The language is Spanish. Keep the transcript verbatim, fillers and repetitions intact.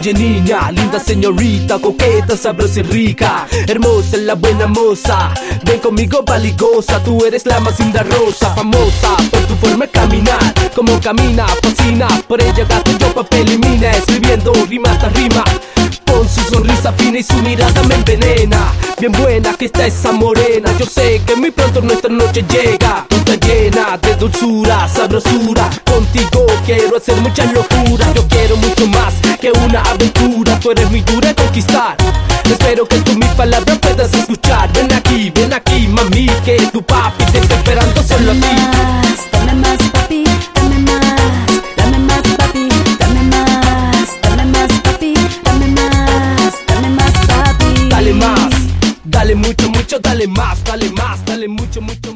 Oye niña, linda señorita, coqueta, sabrosa y rica, hermosa, la buena moza, ven conmigo valigosa, tú eres la más linda rosa, famosa por tu forma de caminar, como camina, fascina, por ella gato yo papel y mina, escribiendo rima tras rima, con su sonrisa fina y su mirada me envenena, bien buena que está esa morena, yo sé que muy pronto nuestra noche llega, está llena de dulzura, sabrosura, contigo quiero hacer muchas locuras, yo quiero mucho más que una aventura, tú eres muy dura de conquistar, espero que tú mis palabras puedas escuchar, ven aquí, ven aquí mami, que tu papi te está esperando solo a ti. Dame más, papi, dame más, dame más papi, dame más, dame más papi, dame más, dame más papi. Dale más, dale mucho, mucho, dale más, dale más, dale mucho, mucho.